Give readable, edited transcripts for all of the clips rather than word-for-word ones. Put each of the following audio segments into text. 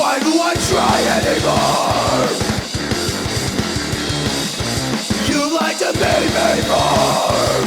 Why do I try anymore? You like to make me more.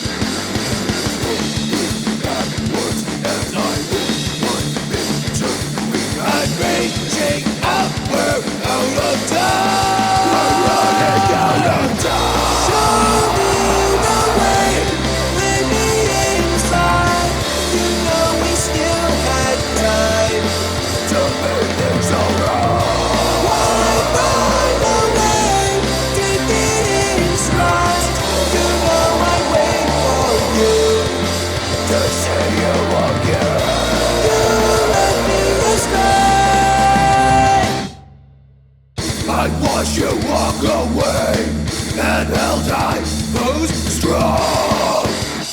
I'm reaching upward out of time. We're running out of time. Show me the way, let me inside. You know we still had time to make things alright. Why run away? Take it in stride. You know I wait for you to see you again. You let me astray. I watched you walk away and held I most strong.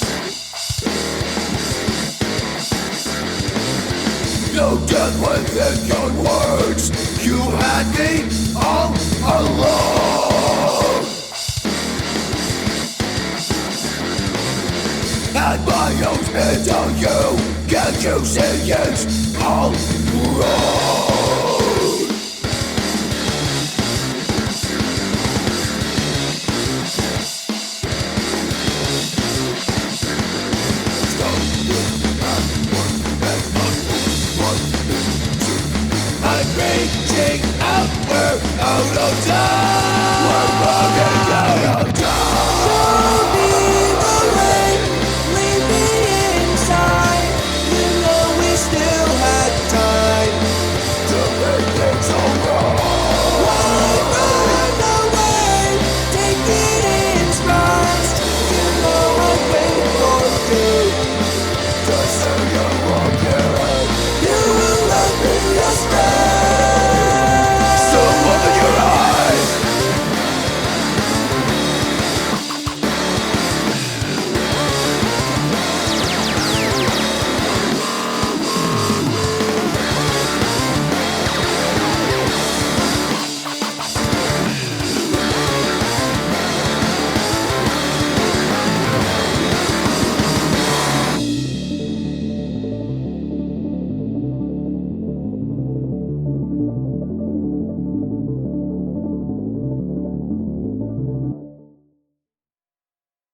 No death within your words. You had me all alone. And my own into you. Can't you see it's all wrong? I'm reaching outward out of time.